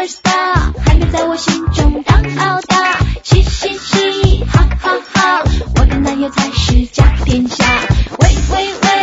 superstar， 还能在我心中当老大，嘻嘻嘻，哈哈哈，我的男友才是家天下。喂喂喂，